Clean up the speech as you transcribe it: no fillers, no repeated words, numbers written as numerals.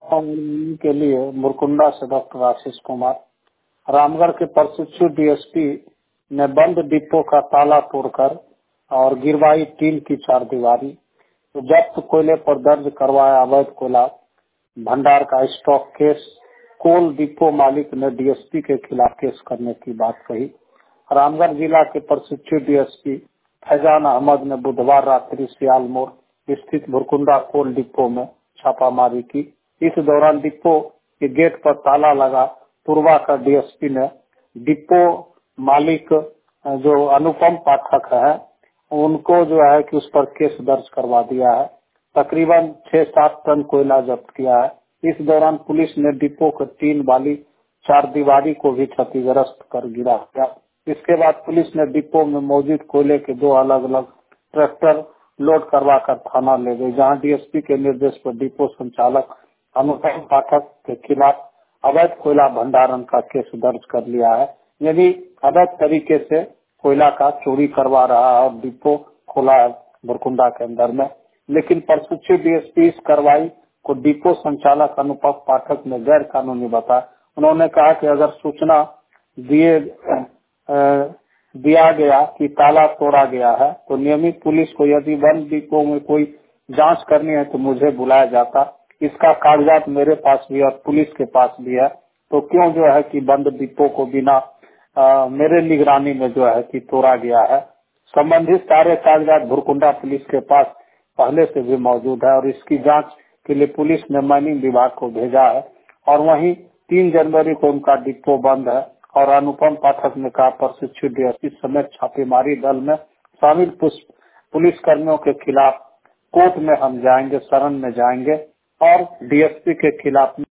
के लिए मुरकुंडा से डॉक्टर आशीष कुमार। रामगढ़ के प्रशिक्षु डीएसपी ने बंद डिपो का ताला तोड़कर और गिरवाई टीन की चारदीवारी। तो जब्त कोयले पर दर्ज करवाया अवैध कोयला भंडार का स्टॉक केस। कोल डिपो मालिक ने डीएसपी के खिलाफ केस करने की बात कही। रामगढ़ जिला के प्रशिक्षु डीएसपी फैजान अहमद ने बुधवार रात्रि सियाल मोड़ स्थित मुरकुंडा कोल डिपो में छापामारी की। इस दौरान डिपो के गेट पर ताला लगा। पूर्वा का डीएसपी ने डिपो मालिक जो अनुपम पाठक है उनको जो है कि उस पर केस दर्ज करवा दिया है। तकरीबन 6-7 टन कोयला जब्त किया है। इस दौरान पुलिस ने डिपो के 3 वाली चारदीवारी को भी क्षतिग्रस्त कर गिरा दिया। इसके बाद पुलिस ने डिपो में मौजूद कोयले के 2 अलग अलग ट्रैक्टर लोड करवाकर थाना ले गई, जहां डीएसपी के निर्देश पर डिपो संचालक अनुपम पाठक के खिलाफ अवैध कोयला भंडारण का केस दर्ज कर लिया है। यदि अवैध तरीके से कोयला का चोरी करवा रहा है और डिपो खोला है बुरकुंडा के अंदर में, लेकिन प्रशिक्षु डीएसपी इस कार्रवाई को डिपो संचालक अनुपम पाठक ने गैर कानूनी बताया। उन्होंने कहा कि अगर सूचना दिया गया कि ताला तोड़ा गया है तो नियमित पुलिस को यदि बंद डिपो में कोई जांच करनी है तो मुझे बुलाया जाता। इसका कागजात मेरे पास भी और पुलिस के पास भी है, तो क्यों जो है कि बंद डिपो को बिना मेरे निगरानी में जो है कि तोड़ा गया है। संबंधित सारे कागजात भुरकुंडा पुलिस के पास पहले से भी मौजूद है और इसकी जांच के लिए पुलिस ने माइनिंग विभाग को भेजा है। और वहीं 3 जनवरी को उनका डिपो बंद है। और अनुपम पाठक ने कहा प्रशिक्षु डीएसपी समेत छापेमारी दल में शामिल पुलिस कर्मियों के खिलाफ कोर्ट में हम जाएंगे, शरण में जाएंगे और डीएसपी के खिलाफ